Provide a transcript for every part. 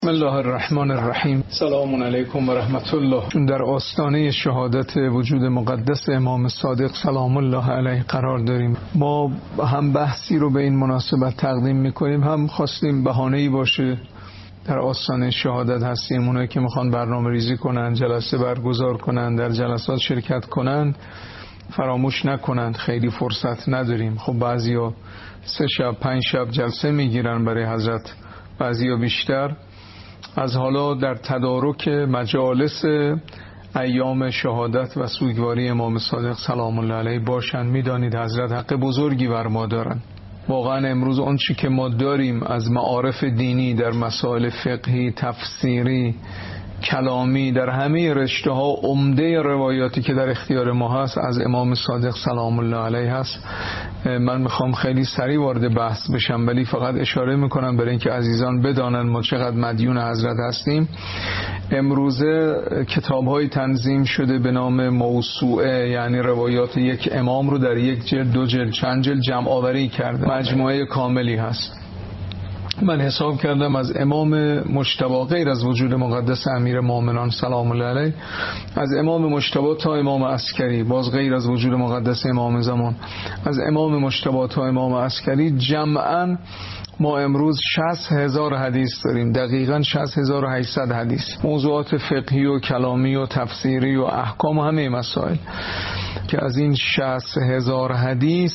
بسم الله الرحمن الرحیم. سلام علیکم و رحمت الله. در آستانه شهادت وجود مقدس امام صادق سلام الله علیه قرار داریم. ما هم بحثی رو به این مناسبت تقدیم میکنیم، هم خواستیم بهانه‌ای باشه. در آستانه شهادت هستیم، اونایی که میخوان برنامه ریزی کنن، جلسه برگزار کنن، در جلسات شرکت کنن، فراموش نکنند خیلی فرصت نداریم. خب بعضیا 3 شب 5 شب جلسه میگیرن برای حضرت، بعضیا بیشتر. از حالا در تدارک مجالس ایام شهادت و سوگواری امام صادق سلام الله علیه باشن. میدانید حضرت حق بزرگی بر ما دارن. واقعا امروز اون چی که ما داریم از معارف دینی در مسائل فقهی، تفسیری، کلامی، در همه رشته ها، عمده روایاتی که در اختیار ما هست از امام صادق سلام الله علیه هست. من میخوام خیلی سریع وارد بحث بشم، ولی فقط اشاره میکنم برای اینکه عزیزان بدانن ما چقدر مدیون حضرت هستیم. امروزه کتاب‌های تنظیم شده به نام موسوعه، یعنی روایات یک امام رو در یک جلد، 2 جلد، چند جلد جمع آوری کرده، مجموعه کاملی هست. من حساب کردم از امام مجتبی غیر از وجود مقدس امیر مومنان سلام الله علیه، از امام مجتبی تا امام عسکری، باز غیر از وجود مقدس امام زمان، از امام مجتبی تا امام عسکری، جمعاً ما امروز 60,000 حدیث داریم، دقیقاً 60,800 حدیث، موضوعات فقهی و کلامی و تفسیری و احکام و همه مسائل، که از این 60,000 حدیث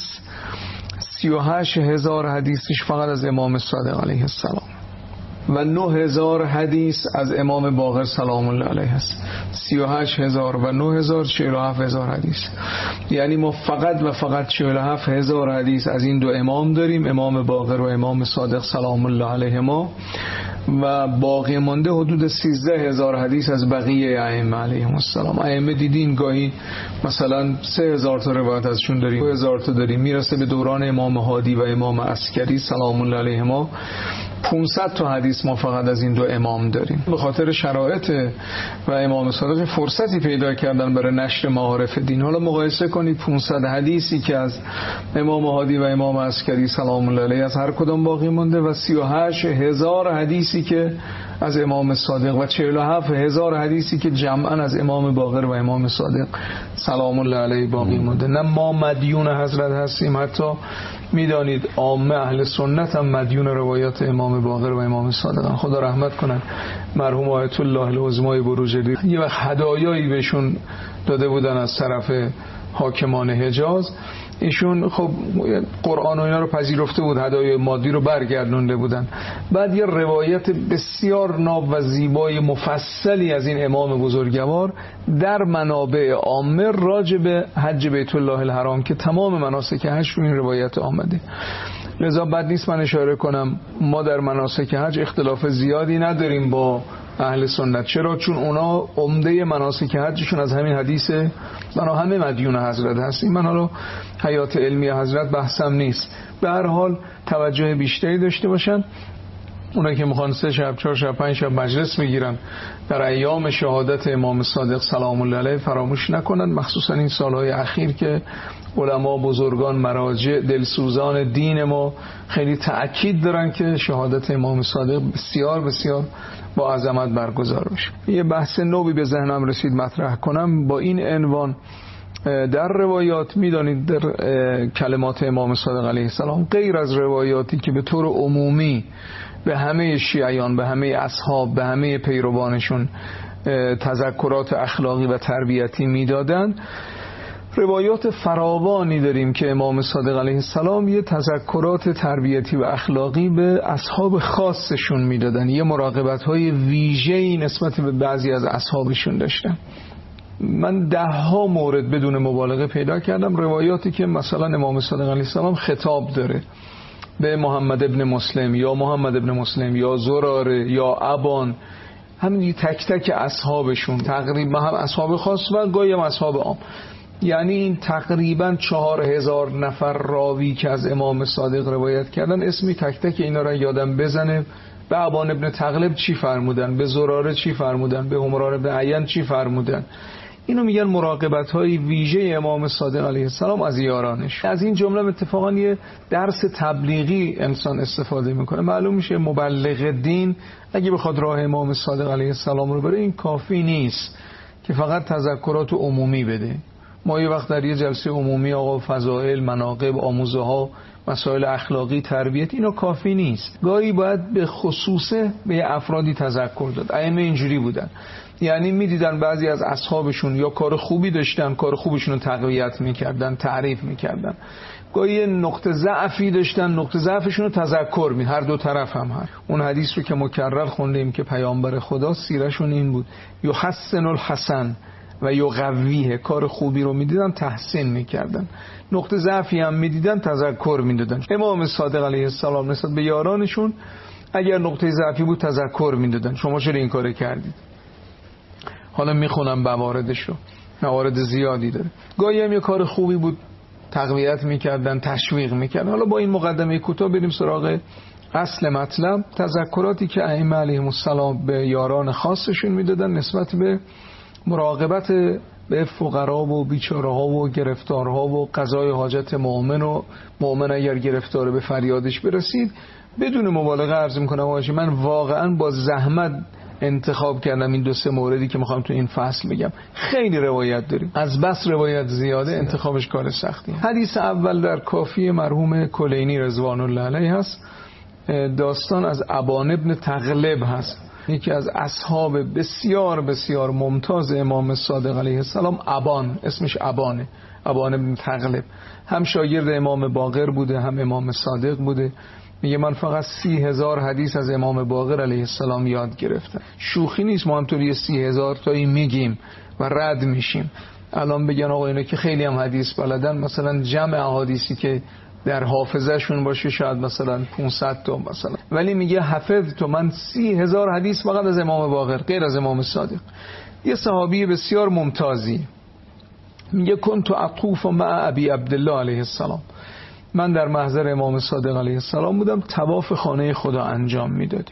38,000 حدیثش فقط از امام صادق علیه السلام و 9,000 حدیث از امام باقر سلام الله علیه است. 38,000 و 9,000 47,000 حدیث. یعنی ما فقط و فقط 47,000 حدیث از این 2 امام داریم، امام باقر و امام صادق سلام الله علیهما، و باقی مانده حدود 13,000 حدیث از بقیه ائمه علیهم السلام. ائمه دیدین گاهی مثلا 3,000 تا روایت ازشون داریم، 2,000 تا داریم، میرسه به دوران امام هادی و امام عسکری سلام الله علیهما 500 تا حدیث ما فقط از این 2 امام داریم. به خاطر شرایط و امام صادق فرصتی پیدا کردن برای نشر معارف دین. حالا مقایسه کنید 500 حدیثی که از امام هادی و امام عسکری سلام الله علیه از هر کدام باقی مونده و 38,000 حدیثی که از امام صادق و 47,000 حدیثی که جمعاً از امام باقر و امام صادق سلام الله علیه باقی مونده. نه ما مدیون حضرت هستیم، حتی میدانید عامه اهل سنت هم مدیون روایات امام باقر و امام صادق. خدا رحمت کنن مرحوم آیت الله العظمای بروجردی. یه وقت هدایایی بهشون داده بودن از طرف حاکمان حجاز، ایشون خب قرآن و اینا رو پذیرفته بود، هدایای مادی رو برگردونده بودن. بعد یه روایت بسیار ناب و زیبای مفصلی از این امام بزرگوار در منابع عامه راجع به حج بیت الله الحرام که تمام مناسک حج رو این روایت آمده. لذا بد نیست من اشاره کنم ما در مناسک حج اختلاف زیادی نداریم با اهل سنت. چرا؟ چون اونا عمده مناسک حجشون از همین حدیثه، بنا همه مدیون حضرت هستیم. من حالا حیات علمی حضرت بحثم نیست، به هر حال توجه بیشتری داشته باشن. اونایی که میخوان 3 شب 4 شب 5 شب مجلس میگیرن در ایام شهادت امام صادق سلام الله علیه فراموش نکنن، مخصوصا این سالهای اخیر که علما، بزرگان، مراجع، دلسوزان دین ما خیلی تأکید دارن که شهادت امام صادق بسیار بسیار با عظمت برگزار بشه. یه بحث نوبی به ذهنم رسید مطرح کنم با این عنوان. در روایات میدانید در کلمات امام صادق علیه السلام غیر از روایاتی که به طور عمومی به همه شیعیان، به همه اصحاب، به همه پیروانشون تذکرات اخلاقی و تربیتی میدادن، روایات فراوانی داریم که امام صادق علیه السلام یه تذکرات تربیتی و اخلاقی به اصحاب خاصشون میدادن، یه مراقبت‌های ویژه‌ای نسبت به بعضی از اصحابشون داشتن. من 10 مورد بدون مبالغه پیدا کردم روایاتی که مثلا امام صادق علیه السلام خطاب داره به محمد ابن مسلم یا محمد ابن مسلم یا زراره یا ابان، همین تک تک اصحابشون، تقریبا هم اصحاب خاص و گاهی هم اصحاب عام. یعنی این تقریبا 4,000 نفر راوی که از امام صادق روایت کردن، اسمی تک تک اینا را یادم بزنه. به ابان ابن تغلب چی فرمودن، به زراره چی فرمودن، به عمران ابن عین چی فرمودن، اینو میگن مراقبت های ویژه امام صادق علیه السلام از یارانش. از این جمله اتفاقا یه درس تبلیغی انسان استفاده میکنه. معلوم میشه مبلغ دین اگه بخواد راه امام صادق علیه السلام رو بره، این کافی نیست که فقط تذکرات عمومی بده. ما یه وقت در یه جلسه عمومی آقا فضائل، مناقب، آموزه ها، مسائل اخلاقی، تربیت، اینا کافی نیست. گاهی باید به خصوصه به افرادی تذکر داد. ائمه اینجوری بودن، یعنی میدیدن بعضی از اصحابشون یا کار خوبی داشتن، کار خوبشون رو تقویت میکردن، تعریف میکردن. گاهی نقطه ضعفی داشتن، نقطه ضعفشون رو تذکر می، هر دو طرف هم هست. اون حدیث رو که مکرر خوندیم که پیامبر خدا سیرشون این بود، یحسن الحسن و یقویه، کار خوبی رو میدیدن تحسین میکردن، نقطه ضعفی هم میدیدن تذکر میدادن. امام صادق علیه السلام نسبت به یارانشون اگر نقطه ضعفی بود تذکر میدادن، شما چرا این کارو کردید. حالا میخونم مواردش رو، موارد زیادی داره. گاهی هم یه کار خوبی بود تقویت میکردن، تشویق میکردن. حالا با این مقدمه کوتاه بریم سراغ اصل مطلب. تذکراتی که ائمه علیهم السلام به یاران خاصشون میدادن نسبت به مراقبت به فقرا و بیچاره ها و گرفتارها و قضای حاجت مؤمن، و مؤمن اگر گرفتار به فریادش برسید. بدون مبالغه عرض میکنم من واقعا با زحمت انتخاب کردم این 2-3 موردی که میخوام تو این فصل بگم. خیلی روایت داریم، از بس روایت زیاده انتخابش کار سختیه. حدیث اول در کافی مرحوم کلینی رضوان الله علیه هست. داستان از ابان ابن تغلب هست، یکی از اصحاب بسیار بسیار ممتاز امام صادق علیه السلام. ابان اسمش ابانه، ابان ابن تغلب. هم شاگرد امام باقر بوده، هم امام صادق بوده. میگه من فقط 30,000 حدیث از امام باقر علیه السلام یاد گرفتم. شوخی نیست، ما همطوری 30,000 تایی میگیم و رد میشیم. الان بگن آقا اینا که خیلی هم حدیث بلدن، مثلا جمع احادیثی که در حافظه شون باشه شاید مثلا 500 تا مثلا، ولی میگه حفظ تو من 30,000 حدیث فقط از امام باقر غیر از امام صادق. یه صحابی بسیار ممتازی میگه کنت اطوف مع ابی عبدالله علیه السلام، من در محضر امام صادق علیه السلام بودم، طواف خانه خدا انجام میدادیم.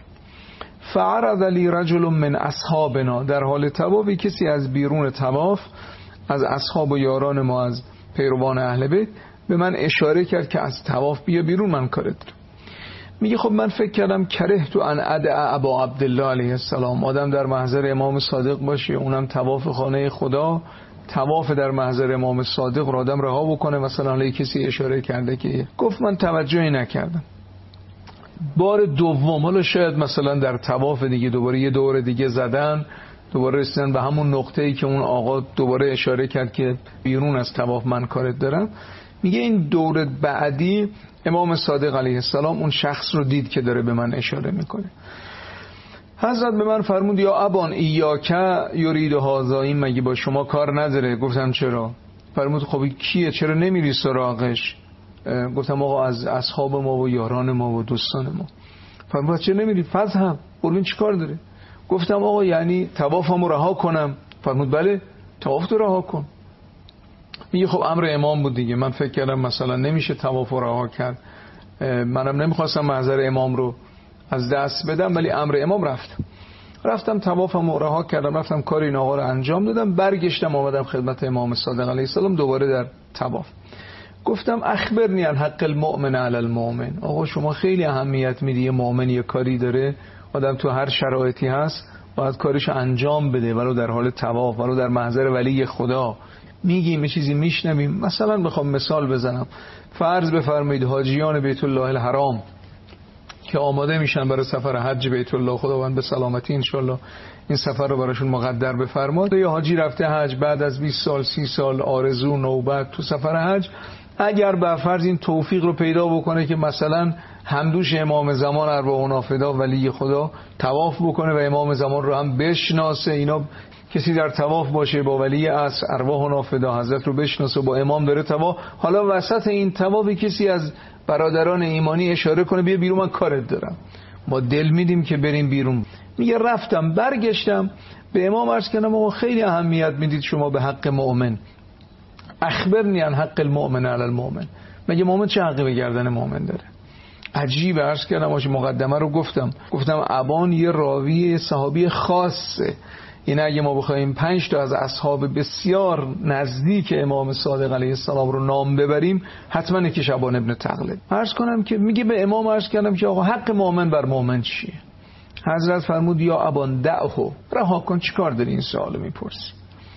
فعرض لی رجل من اصحابنا، در حال طوافی کسی از بیرون طواف از اصحاب و یاران ما از پیروان اهل بیت به من اشاره کرد که از طواف بیا بیرون، من کارت دارم. میگه خب من فکر کردم کرهت ان ادع ابا عبدالله علیه السلام، آدم در محضر امام صادق باشه، اونم طواف خانه خدا، طواف در محضر امام صادق رو آدم رها بکنه، مثلا علی کسی اشاره کرده که. گفت من توجهی نکردم. بار دوم، حالا شاید مثلا در طواف دیگه دوباره یه دور دیگه زدن، دوباره رسیدن به همون نقطه‌ای که اون آقا دوباره اشاره کرد که بیرون از طواف من کارت دارم. میگه این دور بعدی امام صادق علیه السلام اون شخص رو دید که داره به من اشاره میکنه. حضرت به من فرمود یا ابان ایاک یرید هذا، این مگه با شما کار نداره؟ گفتم چرا؟ فرمود خب کیه، چرا نمیری سراغش؟ گفتم آقا از اصحاب ما و یاران ما و دوستان ما. فرمود چرا نمیری؟ فذهب، برو چی کار داره؟ گفتم آقا یعنی طوافمو رها کنم؟ فرمود بله طواف تو رها کن. میگه خب امر امام بود دیگه، من فکر کردم مثلا نمیشه طواف رو رها کرد، منم نمیخواستم محضر امام رو از دست بدم، ولی امر امام رفتم طوافم رو رها کردم، رفتم کار این آقا رو انجام دادم، برگشتم آمدم خدمت امام صادق علیه السلام دوباره در طواف. گفتم اخبرنی عن حق المؤمن علی المؤمن، آقا شما خیلی اهمیت میدی یه مؤمن یه کاری داره، آدم تو هر شرایطی هست باید کارش انجام بده، ولو در حال طواف، ولو در محضر ولی خدا. میگیم یه چیزی میشنویم، مثلا بخوام مثال بزنم، فرض بفرمایید حاجیان بیت الله الحرام که آماده میشن برای سفر حج بیت الله، خداوند به سلامتی انشالله این سفر رو براشون مقدر بفرماد. یه حاجی رفته حج بعد از 20 سال 30 سال آرزو نوبت تو سفر حج، اگر به فرض این توفیق رو پیدا بکنه که مثلا همدوش امام زمان ارواح نافدا ولی خدا طواف بکنه و امام زمان رو هم بشناسه، اینا کسی در طواف باشه با ولی عصر ارواح نافدا حضرت رو بشناسه، با امام داره طواف، حالا وسط این طواف کسی از برادران ایمانی اشاره کنه بیا بیرون من کارت دارم، ما دل میدیم که بریم بیرون. میگه رفتم برگشتم به امام عرض کردم آقا خیلی اهمیت میدید شما به حق مؤمن، اخبرنی عن حق المؤمن علی المؤمن، مگه مؤمن چه حقی به گردن مؤمن داره؟ عجیب. عرض کردم مقدمه رو گفتم ابان یه راوی صحابی خاصه، این اگه ما بخوایم 5 تا از اصحاب بسیار نزدیک امام صادق علیه السلام رو نام ببریم، حتما یکی شعبان ابن تغلب. عرض کنم که میگه به امام عرض کردم که آقا حق مؤمن بر مؤمن چیه؟ حضرت فرمود یا ابان دعهو، رها کن، چیکار داری این سوالو میپرسی؟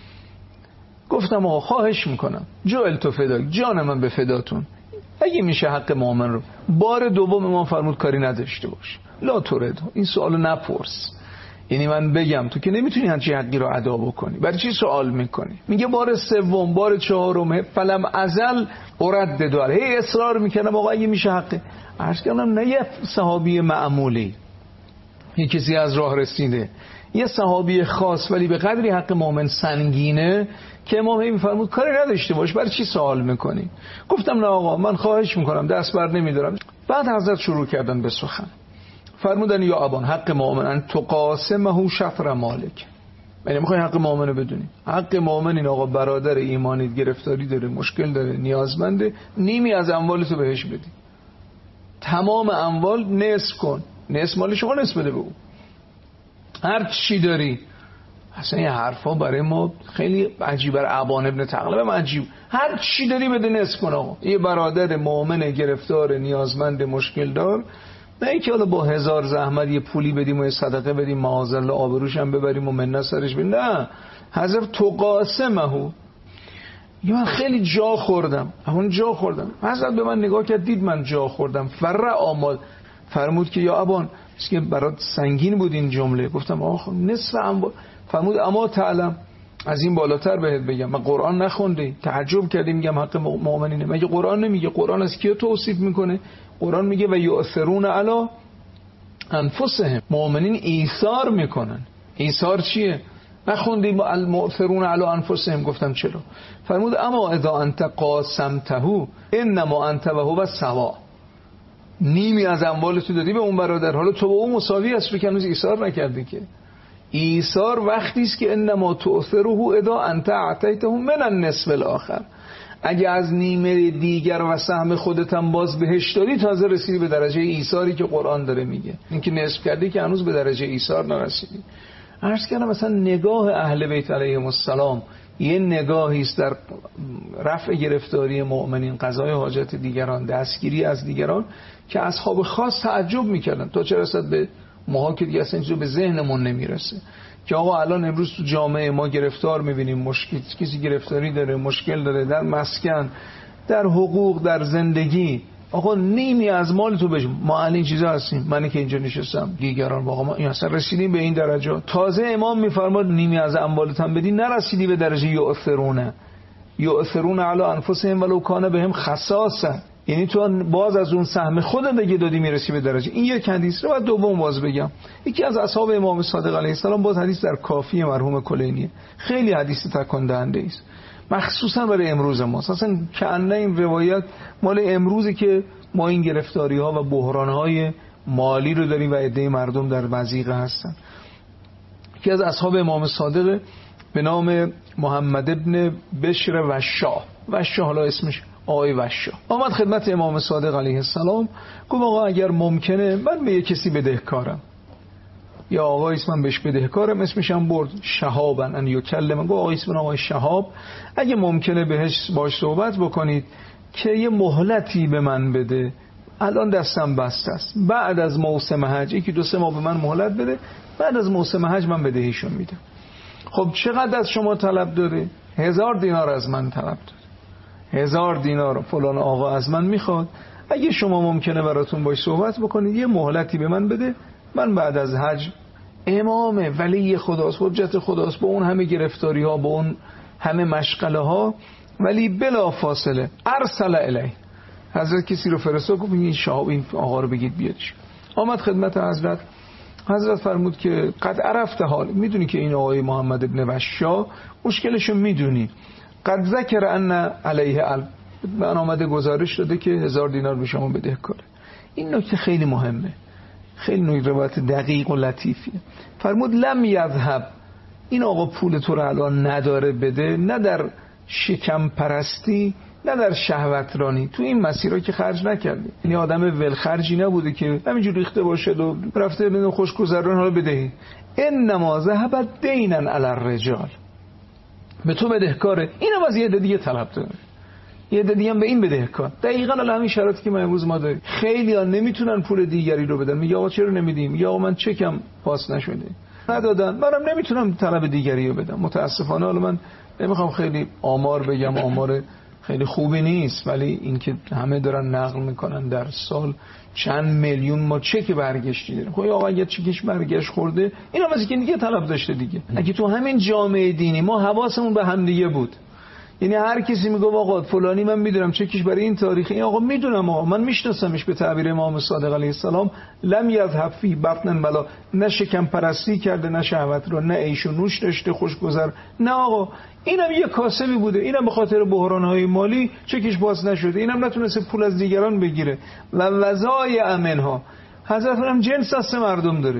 گفتم آقا خواهش میکنم، جعلت فداک، جان من به فداتون، اگه میشه حق مؤمن رو. بار دوم امام فرمود کاری نداشته باش، لا تورد، این سوالو نپرس. یعنی من بگم تو که نمیتونی همچین حقی رو ادا بکنی، برای چی سوال میکنی؟ میگه بار سوم، بار چهارم، فلم ازل ارد دار، هی اصرار میکنم آقا اگه میشه حقه. عرض کردم نه یه صحابی معمولی، یه کسی از راه رسیده، یه صحابی خاص ولی به قدری حق مؤمن سنگینه که امام هی میفرمود کاری نداشته باش، برای چی سوال میکنی؟ گفتم نه آقا من خواهش میکنم، دست بر نمیدارم. بعد حضرت شروع کردن به سخن، فرمودن یا ابان حق مؤمن ان تقاسمه شطر مالک. یعنی میخوای حق مؤمن رو بدونی؟ حق مؤمن این آقا برادر ایمانیت گرفتاری داره، مشکل داره، نیازمنده، نیمی از اموالتو بهش بدی، تمام اموال نصف کن، نصف مال شما نصف بده به او، هر چی داری. اصلا این حرفا برای ما خیلی عجیبه، برای ابان ابن تغلب عجیب، هر چی داری بده نصف کن آقا. یه برادر مؤمن گرفتار، نیازمند، مشکل دار، نه اینکه حالا با 1000 زحمت یه پولی بدیم و یه صدقه بدیم معاذالله آبروش هم ببریم و منت سرش بدیم، نه. حضرت تقاسمه. من خیلی جا خوردم، همون جا خوردم. حضرت به من نگاه کرد، دید من جا خوردم، فرع آمال، فرمود که یا ابان است که برات سنگین بود این جمله. گفتم آخ نصف اموال. فرمود اما تعلم، از این بالاتر بهت بگم، من قرآن نخوندی؟ تعجب کردی میگم حق مؤمنینه، مگه قرآن نمیگه؟ قرآن از کیو توصیف میکنه؟ قرآن میگه و یؤثرون علی انفسهم، مؤمنین ایثار میکنن. ایثار چیه؟ نخوندی المؤثرون علی انفسهم؟ گفتم چرا؟ فرمود اما اذا انت قاسمته انما انت و هو سوا، نیمی از اموال تو دادی به اون برادر، حالا تو با اون مساوی هستی که هنوز ایثار نکردی. که ایثار وقتی است که انما تؤثره اذا انت اعطیته من النصف الاخر، اگه از نیمه دیگر و سهم خودت هم باز بهش دادی تازه رسیدی به درجه ایثاری که قرآن داره میگه. اینکه نصف کردی که هنوز به درجه ایثار نرسیدی. عرض کردم مثلا نگاه اهل بیت علیهم السلام یه نگاهی است در رفع گرفتاری مؤمنین، قضای حاجت دیگران، دستگیری از دیگران، که اصحاب خاص تعجب میکردن. تا چه رسد به ماها که دیگه اصلا به ذهنمون نمیرسه که آقا الان امروز تو جامعه ما گرفتار میبینیم، مشکل، کسی گرفتاری داره، مشکل داره در مسکن، در حقوق، در زندگی، آقا نیمی از مال تو بجم. ما الان این چیزا هستیم، منی که اینجا نشستم، دیگران واقعا ما این اصلا رسیدیم به این درجه. تازه امام میفرماد نیمی از اموالت هم بدی، نرسیدی به درجه یؤثرون علی انفسهم ولو کان بهم خصاصه، یعنی تو باز از اون سهم خودت دیگه دادی میرسی به درجه. این یک حدیث رو. بعد دوم باز بگم، یکی از اصحاب امام صادق علیه السلام، باز حدیث در کافی مرحوم کلینی، خیلی حدیث تکان دهنده است مخصوصا برای امروز ما. اصلا کأنه این روایت مال امروزی که ما این گرفتاری ها و بحران های مالی رو داریم و عده مردم در مضیقه هستن. یکی از اصحاب امام صادق به نام محمد ابن بشر وشا، حالا اسمش آقای وشا، آمد خدمت امام صادق علیه السلام، گفت آقا اگر ممکنه من به یک کسی بدهکارم، یا آقای اسمم بهش بدهکارم، اسمش هم برد شهابن ان یکلم، گفت آقای اسم آقای شهاب، اگه ممکنه بهش باش صحبت بکنید که یه مهلتی به من بده، الان دستم بسته است، بعد از موسم حج 1-2 ماه به من مهلت بده، بعد از موسم حج من بدهیشون میدم. خب چقدر از شما طلب داره؟ 1000 دینار از من طلب داره، 1000 دینار فلان آقا از من میخواد، اگه شما ممکنه براتون باش صحبت بکنید یه مهلتی به من بده، من بعد از حج. امام ولی خداست، حجت خداست، با اون همه گرفتاری ها، با اون همه مشغله ها، ولی بلا فاصله ارسل الیه، حضرت کسی رو فرستاد، گفت این شهاب این آقا رو بگید بیادش. آمد خدمت حضرت، حضرت فرمود که قد عرفت حال، میدونی که این آقای محمد ابن وشا مشکلشو میدونی، قد ذکر ان علیه من آمده گزارش داده که 1000 دینار به شما بدهکاره. این نکته خیلی مهمه، خیلی روایت دقیق و لطیفیه. فرمود لم یذهب، این آقا پول تو رو الان نداره بده، نه در شکم پرستی، نه در شهوت رانی. تو این مسیرها که خرج نکردی، یعنی آدم ولخرجی نبوده که همینجور ریخته باشه و رفته بدون خوشگذران حالا بدهی. انما ذهب دینا علی الرجال، به تو بدهکاره، اینم از یه دیگه طلب داره، یه دیگه هم به این بدهکار. دقیقاً الان همین شرایطی که ما امروز ما داریم. خیلی‌ها نمیتونن پول دیگری رو بدن، میگه آقا چرا نمیدیم، یا آقا من چکم پاس نشده ندادن، منم نمیتونم طلب دیگری رو بدم. متاسفانه حالا من نمیخوام خیلی آمار بگم، آمار خیلی خوبی نیست، ولی اینکه همه دارن نقل میکنن در سال چند میلیون ما چک برگشتی داریم. خب آقا اگه چکش برگشت خورده، اینم از اینکه دیگه طلب داشته دیگه. اگه تو همین جامعه دینی ما حواسمون به هم دیگه بود، یعنی هر کسی میگه آقا فلانی من میدونم چکش برای این تاریخ، این آقا میدونم، آقا من میشناسمش، به تعبیر امام صادق علیه السلام لم یذهب فی بطن بلا، نه شکم پرستی کرده، نه شهوت رو، نه عیش و نوش داشته خوشگذر، نه آقا اینم یه کاسبی بوده، اینم به خاطر بحران‌های مالی چکش باز نشده، اینم نتونسته پول از دیگران بگیره و وزای امنها. حضرت هم جنس از مردم داره،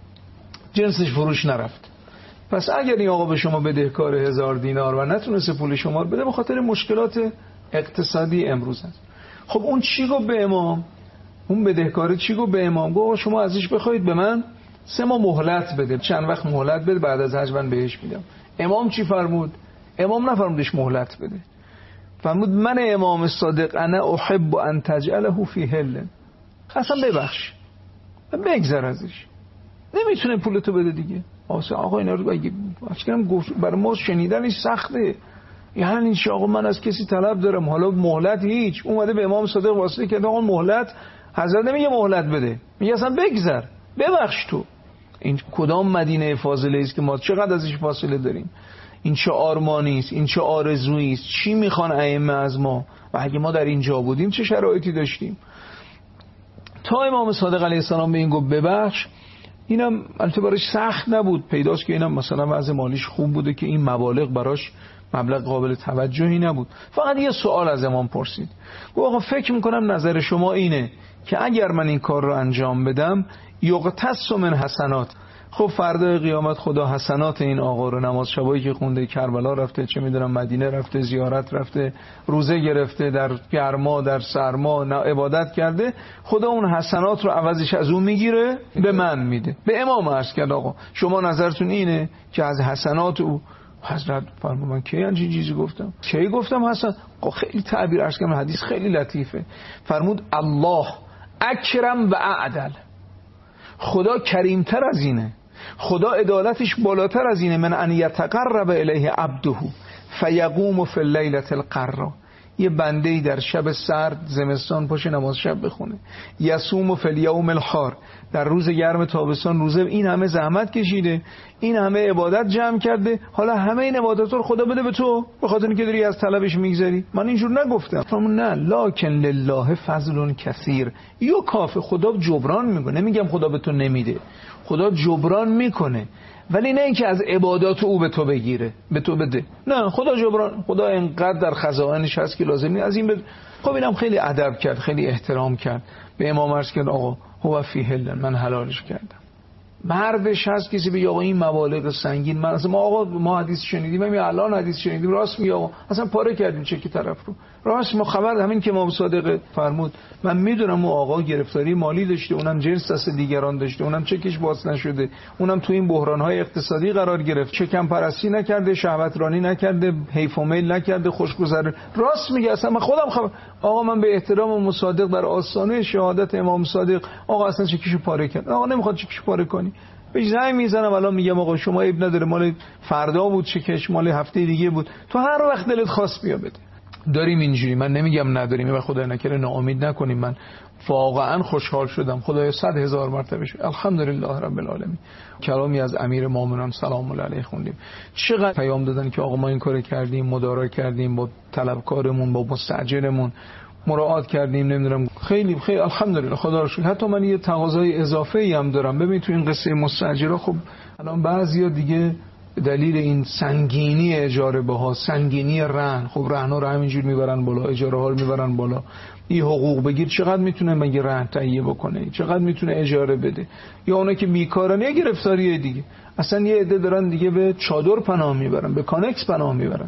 جنسش فروش نرفت. پس اگر این آقا به شما بدهکار 1000 دینار و نتونسته پول شما رو بده، به خاطر مشکلات اقتصادی امروز هست. خب اون چی گفت به امام؟ اون بدهکار چی گفت به امام؟ گفت شما ازش بخواید به من 3 ماه مهلت بده، چند وقت مهلت بده، بعد از حج من بهش میدم. امام چی فرمود؟ امام نفرمودش مهلت بده، فرمود من امام صادق انا احب ان تجعله فی حل، اصلا ببخش، بگذر ازش، نمیتونه پولتو بده دیگه. آقا اینا رو بگی برای ما شنیدنش سخته، یعنی این آقا من از کسی طلب دارم، حالا مهلت هیچ، اومده به امام صادق واسطه کرده آقا مهلت، حضرت نمیگه مهلت بده، میگه اصلا بگذر، ببخش تو. این کدام مدینه فاضله است که ما چقدر ازش فاصله داریم؟ این چه آرمانی است، این چه آرزویی است، چی میخوان ائمه از ما؟ و اگه ما در اینجا بودیم چه شرایطی داشتیم؟ تا امام صادق علیه السلام به این گفت ببخش، اینم البته براش سخت نبود، پیداست که اینم مثلا وضع مالیش خوب بوده که این مبالغ براش مبلغ قابل توجهی نبود. فقط یه سوال از امام پرسید، گفت آقا فکر میکنم نظر شما اینه که اگر من این کار رو انجام بدم یغتس من حسنات، خب فردا قیامت خدا حسنات این آقا رو، نماز شبایی که خونده، کربلا رفته، چه میدونم مدینه رفته، زیارت رفته، روزه گرفته، در گرما در سرما عبادت کرده، خدا اون حسنات رو عوضش از اون میگیره به من میده. به امام عرض کرد آقا شما نظرتون اینه که از حسنات او؟ حضرت فرمود من کی همچین چیزی گفتم؟ کی گفتم حسن؟ خیلی تعبیر عرض کردم، حدیث خیلی لطیفه. فرمود الله اکرم و اعدل، خدا کریمتر از اینه، خدا عدالتش بالاتر از اینه، من ان یتقرب الیه عبده فیقوم فی اللیلة القرا، یه بنده‌ای در شب سرد زمستان پاشه نماز شب بخونه، یصوم فی الیوم الحار، در روز گرم تابستان روزه، این همه زحمت کشیده، این همه عبادت جمع کرده، حالا همه این عبادت رو خدا بده به تو به خاطر اینکه داری از طلبش میگذری؟ من اینجور نگفتم. فرمود نه، لکن لله فضل کثیر، یو کافه، خدا جبران میکنه، نمیگم خدا به تو نمیده، خدا جبران میکنه، ولی نه اینکه از عبادات او به تو بگیره به تو بده، نه، خدا جبران، خدا انقدر در خزائنش هست که لازم نیست از این بده. خب اینم خیلی ادب کرد، خیلی احترام کرد، به امام عرض کرد آقا هو فی حل، من حلالش کردم. مردش هست کسی بگه آقا این مبالغ سنگین، من اصلا ما حدیث شنیدیم، همین الان حدیث شنیدیم، راست میگه آقا اصلا پاره کردیم چکی طرف رو، راست ما خبر همین که امام صادق فرمود من میدونم اون آقا گرفتاری مالی داشته، اونم جنس دست دیگران داشته، اونم چکش باز نشده، اونم تو این بحران‌های اقتصادی قرار گرفت، چکم پرستی نکرده، شهوت رانی نکرده، حیف و میل نکرده، خوشگذر، راست میگه اصلا من خودم خبر. آقا من به احترام امام صادق در آستانه شهادت امام صادق، آقا اصلا چکیشو پاره کرد، آقا نمیخواد چکیشو پاره کنی، بهش زنگ میزنم الان میگم آقا شما عیب نداره، مال فردا بود چکش، مال هفته دیگه بود، تو هر وقت دلت خواست بیا بده. داریم اینجوری، من نمیگم نداریم، و خدای نکره ناامید نکنیم، من واقعا خوشحال شدم، خدای 100,000 مرتبه شد، الحمدلله رب العالمین. کلامی از امیر مومنان سلام الله علیه خوندیم، چقدر پیام دادن که آقا ما این کارو کردیم، مدارا کردیم، با طلبکارمون با مستاجرمون مراعات کردیم، نمیدونم خیلی خیلی الحمدلله خدا رو شکر. حتی من یه تقاضای اضافه ای هم دارم، ببین تو این قصه مستاجرا، خب الان بعضیا دیگه دلیل این سنگینی اجاره بها، سنگینی رهن، خب رهنا رو همینجور میبرن بالا، اجاره ها رو میبرن بالا، این حقوق بگیر چقدر میتونه مگه رهن تهیه بکنه، چقدر میتونه اجاره بده، یا اونا که بیکارن یه گرفتاریه دیگه، اصلا یه عده دارن دیگه به چادر پناه میبرن، به کانکس پناه میبرن،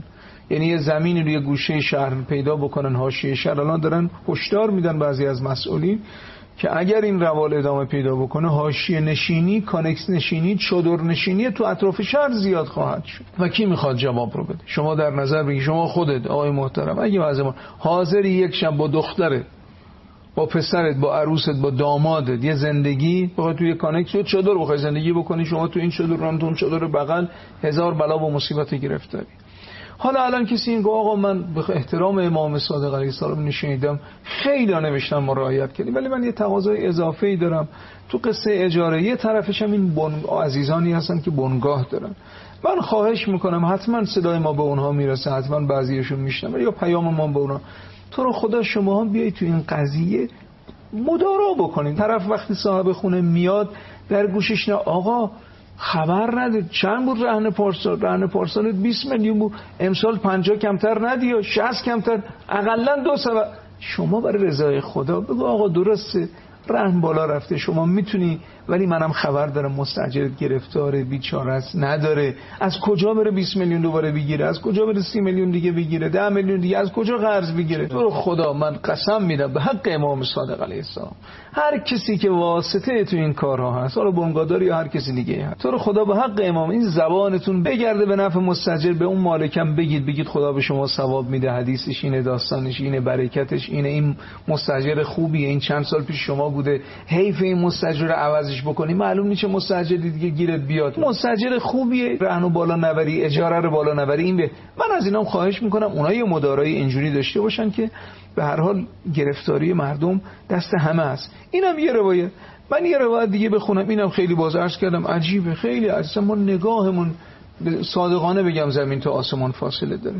یعنی یه زمینی روی گوشه شهر پیدا بکنن، حاشیه شهر. الان دارن هشدار میدن بعضی از مسئولین که اگر این روال ادامه پیدا بکنه، حاشیه نشینی، کانکس نشینی، چادر نشینی تو اطراف شهر زیاد خواهد شد. و کی میخواد جواب رو بده؟ شما در نظر بگید، شما خودت آقای محترم اگه واسه حاضری یک شب با دخترت، با پسرت، با عروست، با دامادت یه زندگی بخوای توی کانکس و چادر بخوای زندگی بکنی، شما تو این چادر رانتون چادر بغل، هزار بلا و مصیبت گرفتاری. حالا الان کسی این آقا من به احترام امام صادق علیه السلام نشینیدم، خیلی نوشتن ما رعایت کردیم، ولی من یه تقاضای اضافه‌ای دارم تو قصه اجاره. یه طرفش هم این عزیزانی هستن که بنگاه دارن، من خواهش میکنم حتما صدای ما به اونها میرسه، حتما بعضیشون میشنون یا پیام ما به اونها، تو رو خدا شما هم بیایید تو این قضیه مدارا بکنید. طرف وقتی صاحب خونه میاد در گوشش نه آقا خبر نده چند بود رهن پارسال 20 میلیون بود، امسال 50 کمتر ندی یا 60 کمتر، اقلا 2 سبب. شما برای رضای خدا بگو آقا درسته رهن بالا رفته، شما میتونی، ولی منم خبر دارم مستاجرت گرفتاره، بیچاره است، نداره، از کجا بره 20 میلیون دوباره بگیره، از کجا بره 30 میلیون دیگه بگیره، 10 میلیون دیگه از کجا قرض بگیره. تو رو خدا من قسم میدم به حق امام صادق علیه السلام، هر کسی که واسطه تو این کارها هست، حالا بنگاداری یا هر کسی دیگه هست، تو رو خدا به حق امام این زبانتون بگرده به نفع مستاجر، به اون مالکم بگید خدا به شما ثواب میده، حدیثش اینه، داستانش اینه، برکتش اینه، این مستاجر خوبیه، این چند سال پیش شما بوده، حیف این مستاجر رو عوضش بکنی، معلوم نیست مستاجر دیگه گیرت بیاد، مستاجر خوبیه، رهن بالا نبری، اجاره رو بالا نبری. این به من از اینام خواهش میکنم اونها یه مدارای اینجوری داشته باشن که به هر حال گرفتاری مردم دست همه است. اینم یه روایت. من یه روایت دیگه بخونم، اینم خیلی باز عرض کردم عجیبه، خیلی عجیبه، ما نگاهمون صادقانه بگم زمین تا آسمان فاصله داره.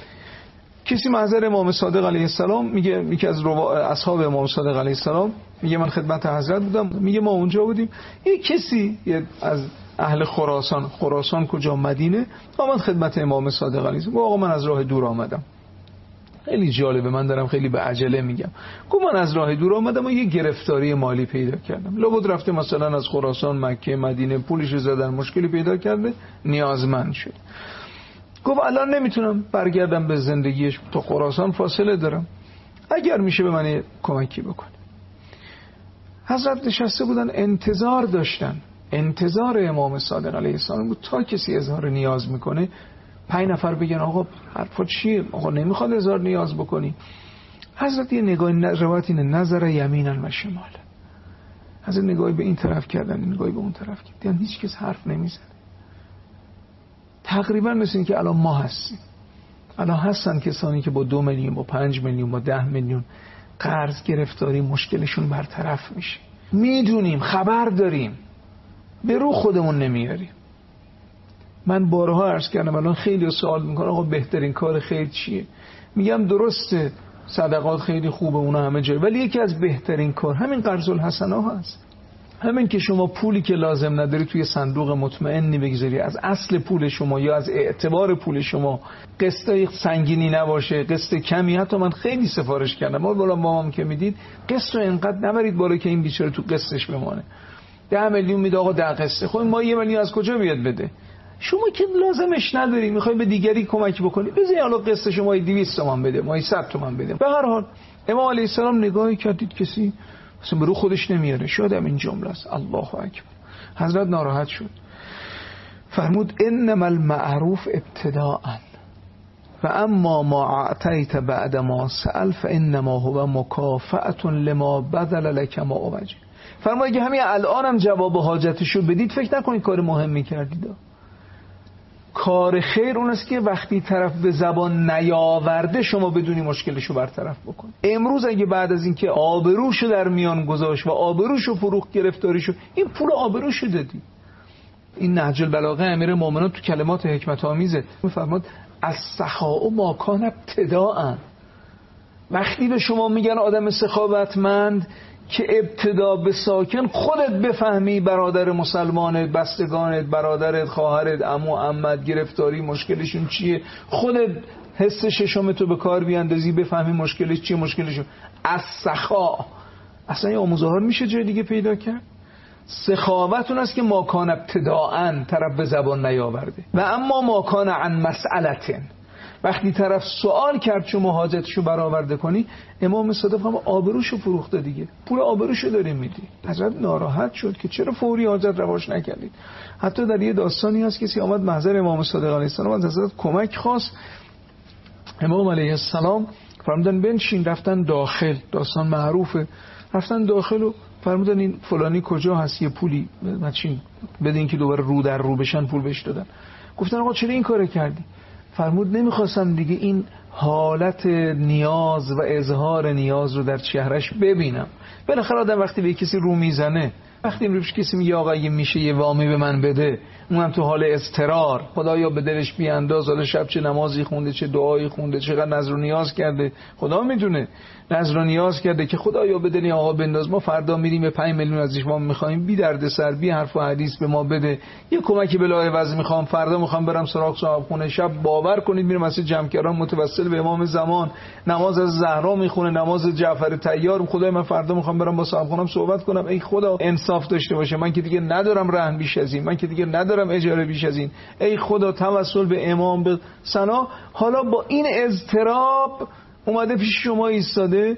کسی محضر امام صادق علیه السلام میگه، یکی از اصحاب امام صادق علیه السلام میگه من خدمت حضرت بودم، میگه ما اونجا بودیم، یه کسی از اهل خراسان کجا، مدینه، آمد خدمت امام صادق علیه السلام، آقا من از راه دور آمدم. خیلی جالبه، من دارم خیلی به عجله میگم. گفت من از راه دور آمدم و یه گرفتاری مالی پیدا کردم، لابد رفته مثلا از خراسان مکه مدینه، پولش زدن، مشکلی پیدا کرده، نیازمند شد. گفت الان نمیتونم برگردم به زندگیش، تو خراسان فاصله دارم، اگر میشه به من کمکی بکن. حضرت نشسته بودن انتظار داشتن، انتظار امام صادق علیه السلام بود تا کسی اظهار نیاز میکنه 5 نفر بگن آقا حرفا چیه، آقا نمیخواد اظهار نیاز بکنی. حضرت یه نگاه روایت اینه، نظر یمینا و شمال، حضرت نگاهی به این طرف کردن، نگاهی به اون طرف کردن، هیچ کس حرف نمیزنه. تقریبا مثل این که الان ما هستیم، الان هستن کسانی که با 2 میلیون، با 5 میلیون، با 10 میلیون قرض گرفتاری مشکلشون برطرف میشه، میدونیم، خبر داریم، به رو خودمون نمیاریم. من بارها عرض کردم، الان خیلی سوال میکنن آقا بهترین کار خیر چیه؟ میگم درسته صدقات خیلی خوبه، اونا همه جای، ولی یکی از بهترین کار همین قرض الحسنه هست. همین که شما پولی که لازم نداری توی صندوق مطمئنی بگذاری، از اصل پول شما یا از اعتبار پول شما قسط سنگینی نباشه، قسط کمی. حتی من خیلی سفارش کردم، ما بالا مامام که میدید قسط رو اینقدر نبرید بالا که این بیچاره تو قسطش بمانه. 10 میلیون میده آقا 10 قسطه، خب ما 1 میلیون از کجا بیاد بده؟ شما که لازمش نداری، میخوای به دیگری کمک بکنی، بذاری حالا قسط شما 200 تومان بده، ما 100 تومان بده. به هر حال امام علیه السلام نگاهی کردید کسی اصلا به رو خودش نمیاره، شاید هم این جمله است، الله اکبر. حضرت ناراحت شد، فرمود انما المعروف ابتداء و اما ما اعطیت بعد ما سأل فانما هو مکافأة لما بذل لك ما اوجه. فرمود اگه همین الانم جواب حاجتشو بدید فکر نکنید کار مهمی کردید. کار خیر اون است که وقتی طرف به زبان نیاورده شما بدونی مشکلشو برطرف بکن. امروز اگه بعد از اینکه آبروشو در میان گذاشت و آبروشو فروخت گرفتاریشو، این پول آبروشو دادی. این نهج البلاغه امیر مومنان تو کلمات حکمت آمیزه میفرماد السخاء ما کان ابتداء. وقتی به شما میگن آدم سخاوتمند که ابتدا به ساکن خودت بفهمی برادر مسلمانت، بستگانت، برادرت، خواهرت، عمو، عمت گرفتاری مشکلشون چیه، خودت حس ششم تو به کار بیاندازی بفهمی مشکلش چیه، مشکلشون از سخا. اصلا این آموزهار میشه جای دیگه پیدا کرد؟ سخاوت اون است که ماکان ابتداءً طرف به زبان نیاورده و اما ماکان عن مسئلتن، وقتی طرف سوال کرد شما حاجتشو برآورده کنی، امام صادق هم آبروشو فروخته دیگه، پول آبروشو داری میدی. حضرت ناراحت شد که چرا فوری حاجت رواش نکردید. حتی در یه داستانی هست کسی آمد محضر امام صادق علیه السلام از حضرت کمک خواست، امام علیه السلام فرمودن بنشین، رفتن داخل، داستان معروفه، رفتن داخل و فرمودن این فلانی کجا هست، یه پولی بچین بدین که دوباره رو در رو بشن پول بهش دادن. گفتن آقا چرا این کارو کردی؟ فرمود نمیخواستم دیگه این حالت نیاز و اظهار نیاز رو در چهرش ببینم. بالاخره آدم وقتی به کسی رو میزنه، وقتی روش کسی میگه آقا اگه میشه یه وامی به من بده، اونم تو حال اضطرار، خدایا به دلش بیانداز، حالا شب چه نمازی خونده، چه دعایی خونده، چقدر نذر و نیاز کرده، خدا میدونه نذر و نیاز کرده که خدایا به دل آقا بنداز، ما فردا میریم به 5 میلیون ازش ما میخوایم، بی دردسر بی حرف و حدیث به ما بده، یه کمکی به لای وضع میخوام، فردا میخوام برم سراغ صاحب خونه. شب باور کنید میرم مسجد جمکران متوسل به امام زمان، نماز از زهرا میخونه، نماز جعفر طیار، خدای من فردا میخوام برم با صاحب خونم صحبت کنم، ای خدا انصاف داشته باشه، من که دیگه ندارم رهن بیش از این، من که دیگه ندارم اجاره بیش از این، ای خدا توسل به امام به ثنا. حالا با این اضطراب اومده پیش شما ایستاده،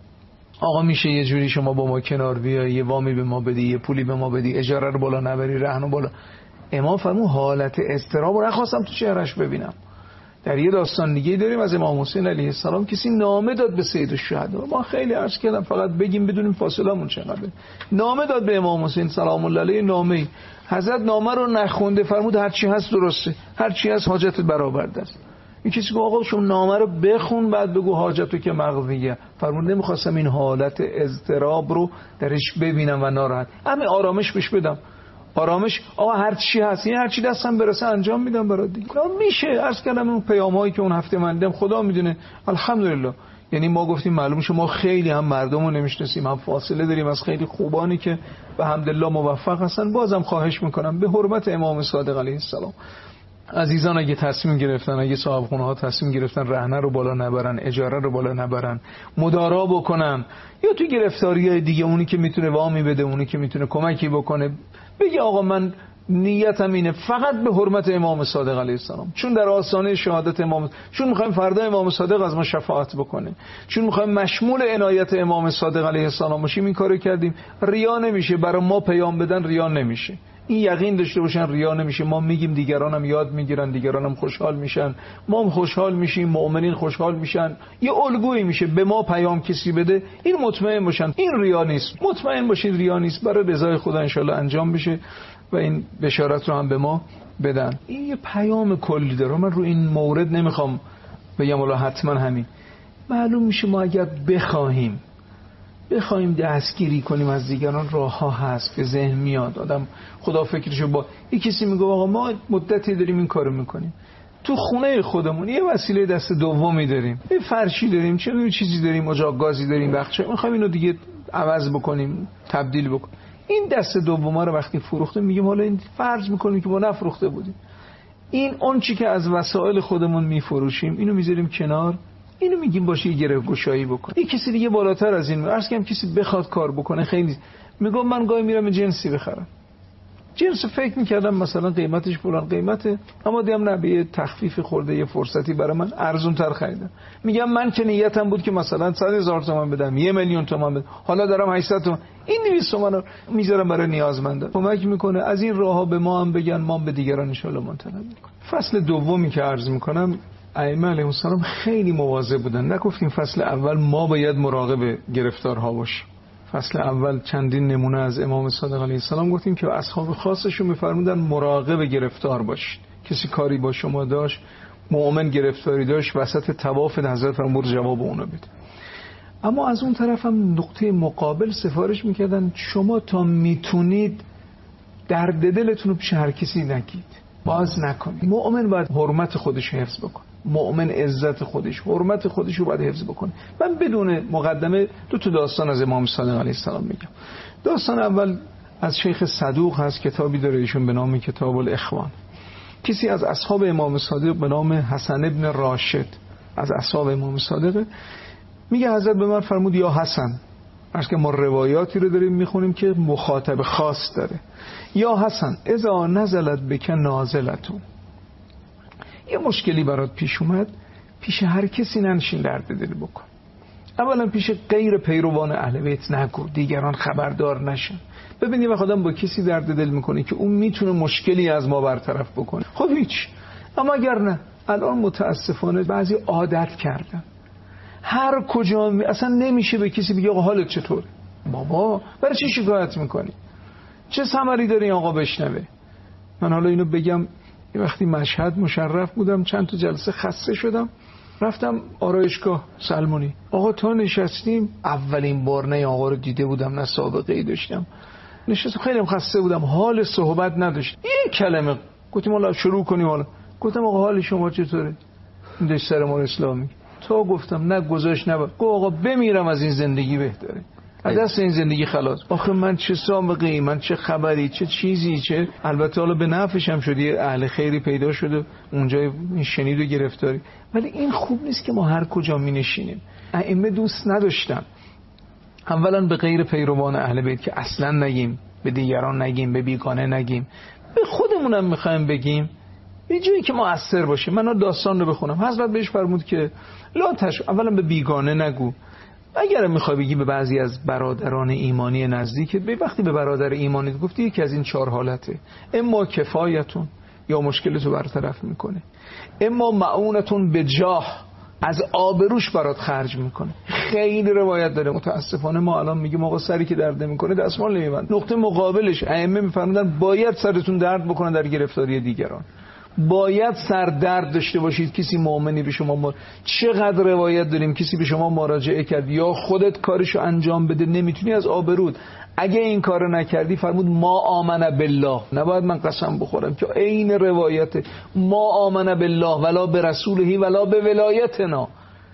آقا میشه یه جوری شما با ما کنار بیای، یه وامی به ما بدی، یه پولی به ما بدی، اجاره رو بالا نبری، رهن رو بالا. امام فرمود حالت اضطراب رو نخواستم تو چهرش ببینم. در یه داستان دیگه داریم از امام حسین علیه السلام، کسی نامه داد به سید الشهدا، ما خیلی عرض کردم فقط بگیم بدونیم فاصله‌مون چقدره. نامه داد به امام حسین سلام الله علیه، نامه حضرت نامه رو نخونده، فرمود هر چی هست درسته، هر چی هست حاجت برآورده است. این کسی گفت آقا شما نامه رو بخون بعد بگو حاجتو که مقضیه. فرمود نمیخواستم این حالت اضطراب رو درش ببینم و ناراحت، همین آرامش بهش بدم. آرامش آقا هر چی هست، این هر چی دستم برسه انجام میدم برات دیگه. میشه عرض کردم اون پیامایی که اون هفته من دیدم خدا میدونه الحمدلله. یعنی ما گفتیم معلوم شه ما خیلی هم مردمو نمیشناسیم، هم فاصله داریم از خیلی خوبانی که به حمدالله موفق هستن. بازم خواهش میکنم به حرمت امام صادق علیه السلام، عزیزان اگه تصمیم گرفتن، اگه صاحب خونه ها تصمیم گرفتن رهنه رو بالا نبرن، اجاره رو بالا نبرن، مدارا بکنن، یا تو گرفتاریای دیگه اونی که میتونه وامی بده، اونی که میتونه کمکی بکنه، بگی آقا من نیتم اینه فقط به حرمت امام صادق علیه السلام، چون در آستانه شهادت امام، چون میخوایم فردا امام صادق از ما شفاعت بکنه، چون میخوایم مشمول عنایت امام صادق علیه السلام باشیم، این کارو کردیم. ریا نمیشه، برای ما پیام بدن ریا نمیشه، این یقین داشته باشن ریا نمیشه. ما میگیم دیگران هم یاد میگیرن، دیگران هم خوشحال میشن، ما هم خوشحال میشیم، مؤمنین خوشحال میشن، یه الگویی میشه. به ما پیام کسی بده این مطمئن باشن این ریا نیست، مطمئن باشین ریا نیست، برای رضای خدا انشالله انجام بشه و این بشارت رو هم به ما بدن. این یه پیام کلی داره، من رو این مورد نمیخوام بگم ولی حتما همین معلوم میشه. ما اگر بخوایم دستگیری کنیم از دیگران، راه ها هست که ذهن میاد آدم خدا فکرشو با یک کسی میگه آقا ما مدتی داریم این کارو میکنیم، تو خونه خودمون یه وسیله دست دومی داریم، یه فرشی داریم، چه چیزی داریم، اجاق گازی داریم، بخشه میخوایم اینو دیگه عوض بکنیم، تبدیل بکنیم. این دست دوم رو وقتی فروخته میگیم حالا این فرض میکنیم که ما نفروخته بودیم، این اون چی که از وسایل خودمون میفروشیم اینو میذاریم کنار، اینو میگیم باشه یه گره گشایی بکن. یه کسی دیگه بالاتر از این، عرض کنم کسی بخواد کار بکنه خیلی میگم من گاهی میرم جنسی بخرم، جنس فکر میکردم مثلا قیمتش فلان قیمته، اما دیدم نه، به یه تخفیف خورده، یه فرصتی برای من ارزون تر خریدم. میگم من که نیتم بود که مثلا 100,000 تومان بدم، 1,000,000 تومان بدم، حالا دارم 800 تومان، این 200 تومان رو میذارم برای نیازمندان. کمک میکنه. از این راهها به ما هم بگن، ما هم به دیگران ان شاء الله منتقل میکنیم. فصل دومی که عرض میکنم، ائمه علیهم السلام خیلی مواظب بودن. نگفتیم فصل اول ما باید مراقب گرفتارها باشیم. فصل اول چندین نمونه از امام صادق علیه السلام گفتیم که اصحاب خاصشون میفرمودن مراقب گرفتار باشید. کسی کاری با شما داشت، مؤمن گرفتاری داشت، وسط طواف حضرت فرمود جواب اونو بده. اما از اون طرف هم نقطه مقابل سفارش میکردن شما تا میتونید درد دلتون رو پیش هر کسی نگید، باز نکنید. مؤمن باید حرمت خودش حفظ بکنه، مؤمن عزت خودش، حرمت خودش رو باید حفظ بکنه. من بدون مقدمه دو تا داستان از امام صادق علیه السلام میگم. داستان اول از شیخ صدوق هست، کتابی داره ایشون به نام کتاب الاخوان. کسی از اصحاب امام صادق به نام حسن ابن راشد از اصحاب امام صادق میگه حضرت به من فرمود یا حسن، عرض که ما روایاتی رو داریم میخونیم که مخاطب خاص داره، یا حسن اذا نزلت بک نازلتون، یه مشکلی برات پیش اومد، پیش هر کسی ننشین درد دل بکن. اولا پیش غیر پیروان اهل بیت نگو، دیگران خبردار نشن. ببینید وقتی آدم با کسی درد دل میکنه که اون میتونه مشکلی از ما برطرف بکنه، خب هیچ. اما اگر نه، الان متاسفانه بعضی عادت کردن هر کجا اصلا نمیشه به کسی بگه آقا حالت چطوره. بابا برای چی شکایت میکنی؟ چه ثمری داره این آقا بشنوه؟ من حالا اینو بگم، وقتی مشهد مشرف بودم چند تا جلسه خسته شدم، رفتم آرایشگاه سلمونی. آقا تا نشستیم، اولین بار نه آقا رو دیده بودم نه سابقه ای داشتم، نشستم خیلی خسته بودم، حال صحبت نداشت. یک کلمه گفتیم حالا شروع کنیم. حالا گفتم آقا حال شما چطوره؟ این داشت سرمان اسلامی تا گفتم نه گذاشت نه گفت آقا بمیرم از این زندگی بهتره، از دست این زندگی خلاص. آخه من چه سابقه ای، من چه خبری، چه چیزی، چه البته حالا به نفعشم شدی، اهل خیری پیدا شده اونجا این شنید و گرفتاری. ولی این خوب نیست که ما هر کجا می نشینیم. ائمه دوست نداشتن اولا به غیر پیروان اهل بیت که اصلا نگیم، به دیگران نگیم، به بیگانه نگیم، به خودمونم میخوایم بگیم، یه جایی که مؤثر باشه. من داستان رو بخونم. حضرت بهش فرمود که لا اولا به بیگانه نگو. اگر میخوای بگی به بعضی از برادران ایمانی نزدیکت، به وقتی به برادر ایمانی گفتی یکی از این 4 حالته: اما کفایتون، یا مشکلتو برطرف میکنه، اما معونتون به جاه، از آبروش برات خرج میکنه. خیلی روایت داره. متاسفانه ما الان میگیم آقا سری که درد میکنه دستمال نمیبند. نقطه مقابلش ائمه میفرمودن باید سرتون درد بکنه در گرفتاری دیگران، باید سر درد داشته باشید. کسی مؤمنی به شما چقدر روایت داریم کسی به شما مراجعه کرد، یا خودت کارشو انجام بده نمیتونی از آبرود، اگه این کارو نکردی فرمود ما آمن بالله، نباید من قسم بخورم که عین روایت ما آمن بالله ولا به رسوله ولا به ولایتنا.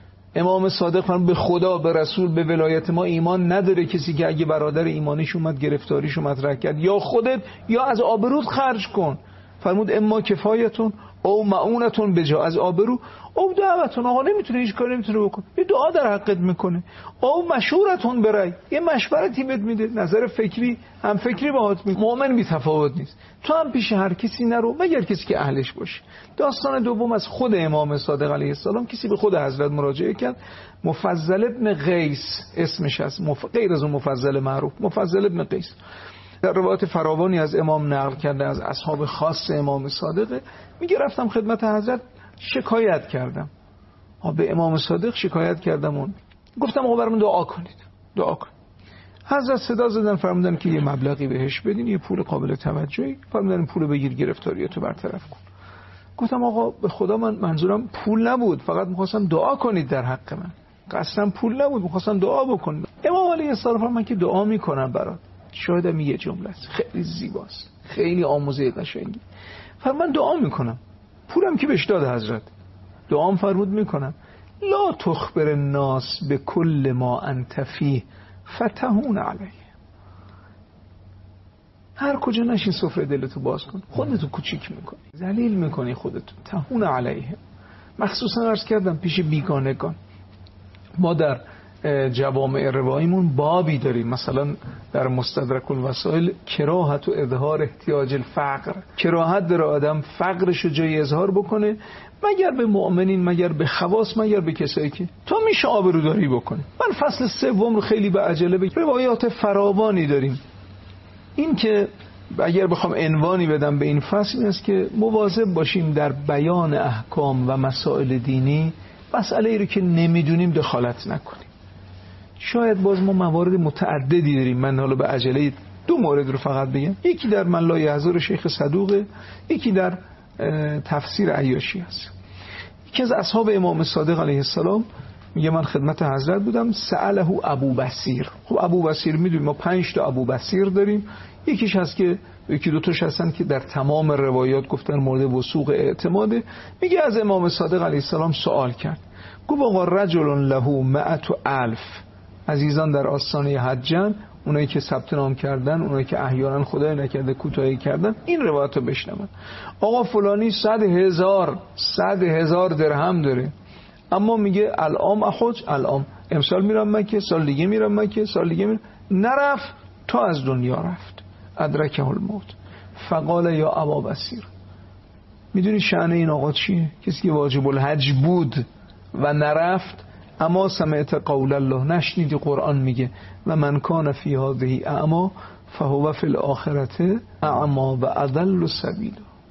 امام صادق فرمود به خدا، به رسول، به ولایت ما ایمان نداره کسی که اگه برادر ایمانیش اومد گرفتاریشو مطرح کرد، یا خودت یا از آبرود خرج کن. فرمود اما کفایتون او معونتون بجا، از آبرو، او دعوتون، آقا نمیتونه هیچ کاری نمیتونه بکنه، یه دعا در حقت میکنه، او مشورتون برای، یه مشورتی بهت میده، نظر فکری هم فکری باهات میده. مؤمن بی تفاوت نیست. تو هم پیش هر کسی نرو مگر کسی که اهلش باشه. داستان دوم از خود امام صادق علیه السلام. کسی به خود حضرت مراجعه کرد، مفضل ابن قیس اسمش هست، غیر از اون مفضل معروف، مفضل ابن قیس. در روایت فراوانی از امام نقل کرده از اصحاب خاص امام صادق، میگه رفتم خدمت حضرت شکایت کردم، به امام صادق شکایت کردم، گفتم آقا برام دعا کنید، دعا کن. حضرت صدا زدن فرمودن که یه مبلغی بهش بدین، یه پول قابل توجهی، فرمودن پول بگیر گرفتاریاتو برطرف کن. گفتم آقا به خدا من منظورم پول نبود، فقط می‌خواستم دعا کنید در حق من، قصدم پول نبود، می‌خواستم دعا بکنم. امام علیه السلام فرمود من که دعا میکنم برات. شاید یه جمله است خیلی زیباست، خیلی آموزه قشنگی. فرمان دعا میکنم، پولم که بهش داد حضرت، دعام فرمود میکنم لا تخبر الناس به کل ما انت فیه فتحون علیه. هر کجا نشین سفره دلتو باز کن، خودتو کوچیک میکنی، ذلیل میکنی خودتو، تهون علیه. مخصوصا عرض کردم پیش بیگانگان. ما در جوامع رواییمون بابی داریم، مثلا در مستدرک الوسائل کراهت و اظهار احتیاج الفقر، کراهت داره آدم فقرش رو جای اظهار بکنه، مگر به مؤمنین، مگر به خواص، مگر به کسایی که تو میشه آبروداری بکنه. من فصل 3 رو خیلی به عجله بگم، روایات فراوانی داریم. این که اگر بخوام عنوانی بدم به این فصل این است که مواظب باشیم در بیان احکام و مسائل دینی، مسئله ای رو که نمیدونیم دخالت نکنیم. شاید باز ما موارد متعددی داریم، من حالا به عجله 2 مورد رو فقط بگم. یکی در من لا یحضر شیخ صدوقه، یکی در تفسیر عیاشی است. یکی از اصحاب امام صادق علیه السلام میگه من خدمت حضرت بودم، سأله ابو بصیر. خب ابو بصیر میدونیم ما 5 تا ابو بصیر داریم، یکیش هست که یکی 2 تاش هستن که در تمام روایات گفتن مورد وثوق اعتماده. میگه از امام صادق علیه السلام سوال کرد، گفت آقا رجل له 100,000 عزیزان در آستانه حجن، اونایی که ثبت نام کردن، اونایی که احیانا خدای نکرده کوتاهی کردن، این روایت رو بشنون. آقا فلانی 100,000 درهم داره، اما میگه الان اخوج، الان امسال میرم مکه، سال دیگه میرم مکه، سال دیگه میرم، نرفت تا از دنیا رفت، ادرکه الموت. فقال یا ابا بصیر، میدونی شأن این آقا چیه؟ کسی که واجب الحج بود و نرفت. اما سمعت قول الله، نشنیدی قرآن میگه و من کان فی هذه اعما فهو فی الاخرة اعما و اضل سبیلا.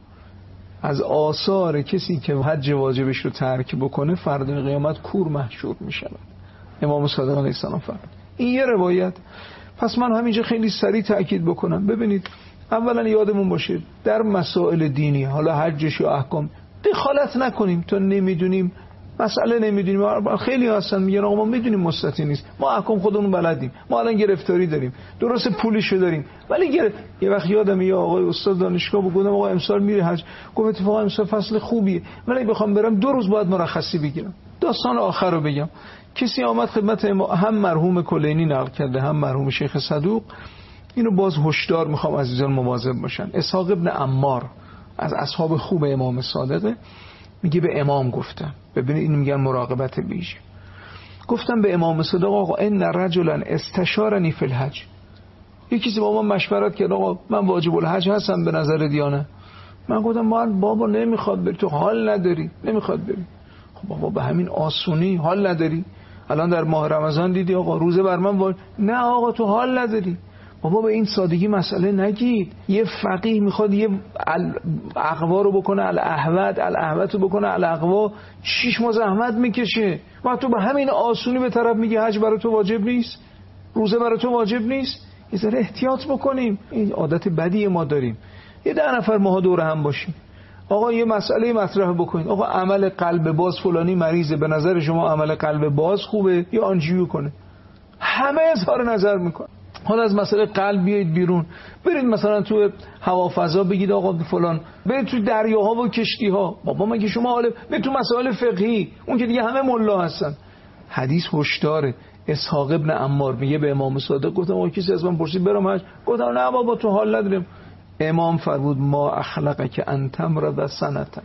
از آثار کسی که حج واجبش رو ترک بکنه فردا قیامت کور محشور میشه. امام صادق علیه السلام فرمود. این یه روایت. پس من همینجا خیلی سریع تأکید بکنم. ببینید، اولا یادمون باشه در مسائل دینی، حالا حجش و احکام، دخالت نکنیم تا نمیدونیم. مسئله نمیدونیم. خیلی هستن میگن آقا ما میدونیم مستطیع نیست، ما احکام خودمون بلدیم، ما الان گرفتاری داریم، درست پولشو داریم، ولی یه وقت یادم یه آقای استاد دانشگاه گفتم آقا امسال میره حج، گفت اتفاقا امسال فصل خوبیه، ولی بخوام برم 2 روز باید مرخصی بگیرم. داستان آخر رو بگم. کسی آمد خدمت هم مرحوم کلینی نقل کرده هم مرحوم شیخ صدوق، اینو باز هشدار میخوام عزیزان مواظب باشن. اسحاق ابن عمار از اصحاب خوب امام صادقه، میگه به امام گفتم، ببینید اینو میگن مراقبت ویژه، گفتم به امام صادق آقا ان رجلا استشارنی فی الحج، یکی با من مشورت کرد آقا من واجب الحج هستم به نظر دیانه. من گفتم بابا نمیخواد بری، تو حال نداری، نمیخواد بری. خب بابا به همین آسونی حال نداری؟ الان در ماه رمضان دیدی آقا روزه بر من نه آقا تو حال نداری. بابا به این سادگی مسئله نگید. یه فقیه میخواد یه اقوا رو بکنه الاحوت رو بکنه الاقوا، 6 ماه زحمت میکشه و تو به همین آسونی به طرف میگه حج برای تو واجب نیست، روزه برای تو واجب نیست. یه ذره احتیاط بکنیم. این عادت بدی ما داریم. یه 10 نفر ماها دور هم باشیم، آقا یه مسئله مطرح بکنید، آقا عمل قلب باز فلانی مریضه، به نظر شما عمل قلب باز خوبه یا آنژیو کنه؟ همه اظهار نظر میکنه. حالا از مسئله قلب بیایید بیرون، برید مثلا تو هوافضا بگید آقا فلان، برید تو دریاها و کشتیها. بابا مگه شما حالا برید تو مسائل فقهی، اون که دیگه همه ملا هستن. حدیث هشداره. اسحاق ابن عمار میگه به امام صادق گفتم آقا کسی از من پرسید برام حج، گفتم نه بابا تو حال نداریم. امام فرمود ما اخلقه که انتم رد سنتن،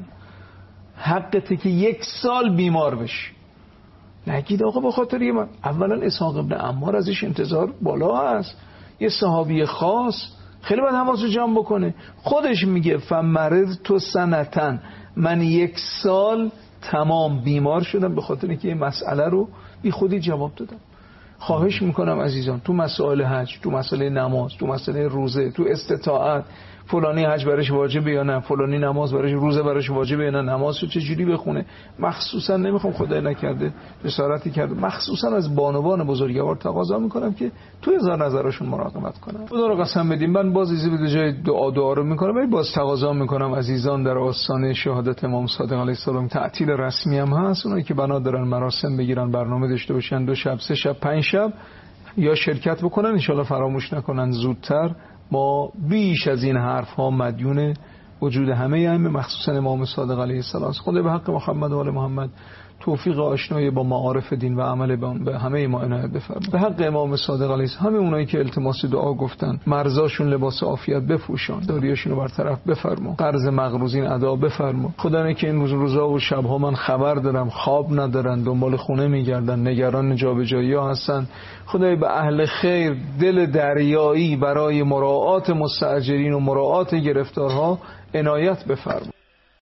حقته که 1 سال بیمار بشی. نگید آقا به خاطر من. اولا اسحاق ابن عمار ازش انتظار بالا هست، یه صحابی خاص، خیلی باید حواسو جمع بکنه. خودش میگه فمرض تو سنتن، من 1 سال تمام بیمار شدم به خاطر اینکه این مسئله رو بی خودی جواب دادم. خواهش میکنم عزیزان تو مسائل حج، تو مسئله نماز، تو مسئله روزه، تو استطاعت، فلانی حج برش واجبه یا نه، فلانی نماز برش، روزه برش واجبه یا نه، نمازو چجوری بخونه. مخصوصا نمیخوام خدای نکرده جسارتی کرده، مخصوصا از بانوان بزرگوار تقاضا میکنم که تو هزار نظرشون مراقبت کنم. خدا رو قسم بدیم من باز ایزی به جای دعا رو میکنم، ولی باز تقاضا میکنم عزیزان در آستانه شهادت امام صادق علیه السلام تعطیل رسمی هم هست، اونایی که بنا دارن مراسم بگیرن، برنامه داشته باشن، 2 شب 3 شب 5 شب یا شرکت بکنن، ان شاءالله فراموش نکنن زودتر. ما بیش از این حرف ها مدیون وجود همه ائمه مخصوصا امام صادق علیه السلام. خدا به حق محمد و آل محمد توفیق آشنایی با معارف دین و عمل به همه ما عنایت بفرما. به حق امام صادق علیه السلام همه اونایی که التماس دعا گفتن، مرزاشون لباس عافیت بپوشان، داریاشون رو برطرف بفرما، قرض مقروضین ادا بفرما. خدا که این روزا و شبها من خبر دارم خواب ندارن، دنبال خونه میگردن، نگران جابجایی‌ها هستن. خدای به اهل خیر دل دریایی برای مراعات مستاجرین و مراعات گرفتارها عنایت بفرما.